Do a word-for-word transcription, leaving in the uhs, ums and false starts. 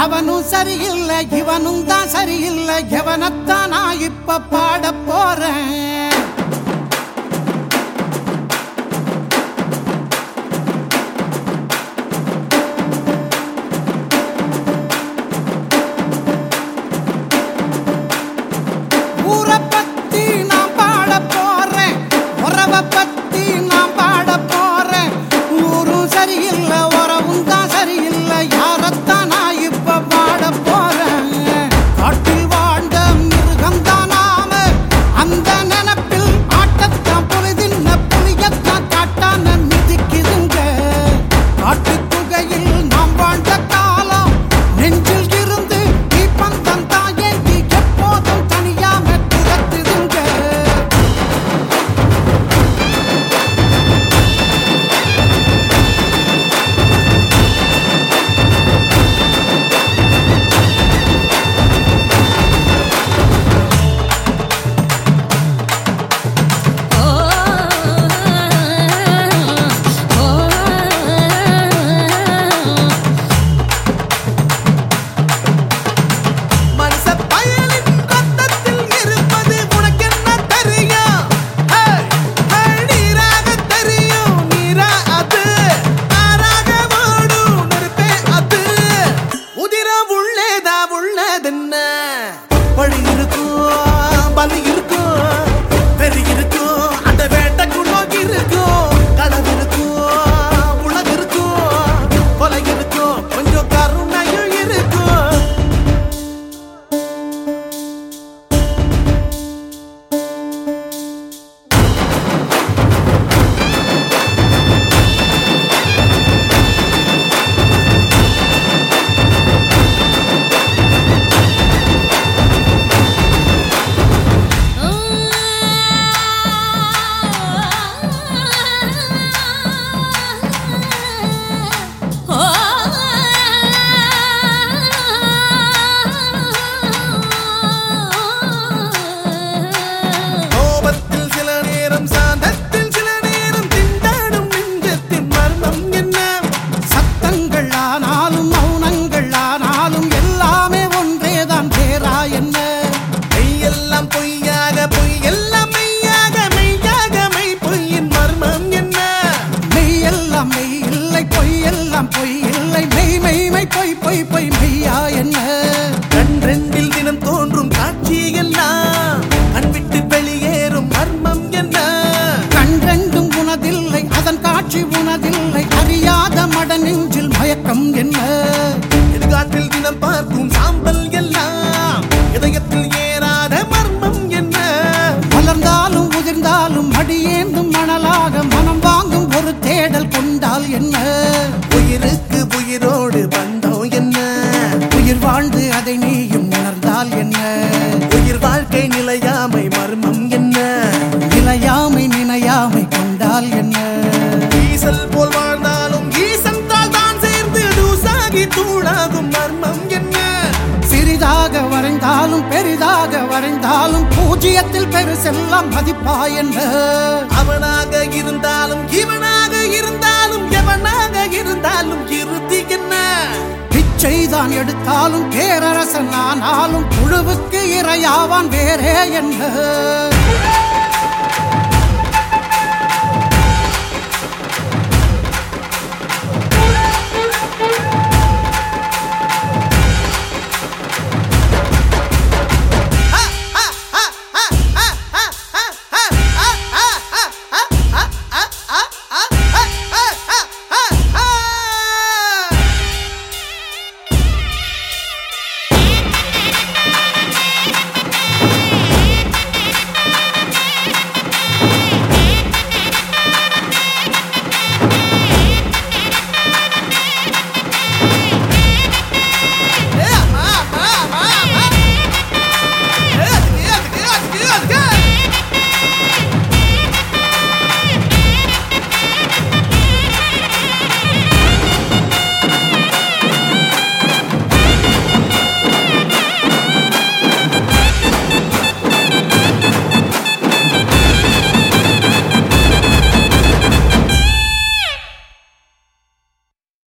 அவனும் சரியில்லை இவனும் தான் சரியில்லை எவனத்தான் நான் இப்ப பாட போறேன். ஊரை பத்தி நான் பாட போறேன், உறவை பத்தி நான் பாட போறேன். ஊரும் சரியில்லை உறவும் தான் சரியில்லை யாரத்தான் நான் இப்ப பாட போறேன். காட்டில் வாழ்ந்த மிருகம் தான் நாம, அந்த நினைப்பில் ஆட்டத்தான் பொழுதின்ன புலியத்தான் காட்டான மிதிக்குதுங்க. காட்டுக் குகையில் நாம் வாழ்ந்த காலம் நெஞ்சில் இருந்து தீபந்தம் தான் ஏந்தி எப்போதும் தனியாம துரத்துதுங்க. பழி இருக்கும் பலி இருக்கும் பெரி இருக்கும் அந்த வேட்டைக்குள்ள இருக்கும் கடவு இருக்கும் உலக இருக்கும் கொலை இருக்கும் கொஞ்சம் கருணையும் இருக்கும். பொய் இல்லை மெய் மெய் மெய் பொய் பொய் பொய் மெய்யா என்ன? கண்ரெண்டில் தினம் தோன்றும் காட்சி எல்லாம் கண் விட்டு வெளியேறும் மர்மம் என்ன? கண்ரெண்டும் உனதில்லை அதன் காட்சி உனதில்லை அறியாத மட நெஞ்சில் மயக்கம் என்ன? எதிர்காற்றில் தினம் பார்க்கும் சாம்பல் எல்லாம் இதயத்தில் ஏறாத மர்மம் என்ன? வளர்ந்தாலும் உதிர்ந்தாலும் அடியேந்தும் மணலாக மனம் வாங்கும் ஒரு தேடல் கொண்டால் என்ன? உயிருக்கு உயிரோடு பந்தம் என்ன? உயிர் வாழ்ந்து அதை நீயும் உணர்ந்தால் என்ன? உயிர் வாழ்க்கை நிலையாமை மர்மம் என்ன? நிலையாமை நினையாமை கொண்டால் என்ன? ஈசல் போல் வாழ்ந்தாலும் ஈசன் தாள் தான் சேர்ந்து தூசாகி தூளாகும் மர்மம் என்ன? சிறிதாக வரைந்தாலும் பெரிதாக வரைந்தாலும் பூஜ்ஜியத்தில் பெருசெல்லாம் மதிப்பா என்ன? அவனாக இருந்தாலும் இவனாக இருந்தாலும் எவனாக இருந்தாலும் இறுதி என்ன? பிச்சைதான் எடுத்தாலும் பேரரசன் ஆனாலும் புழுவுக்கு இரையாவான் வேறே என்ன?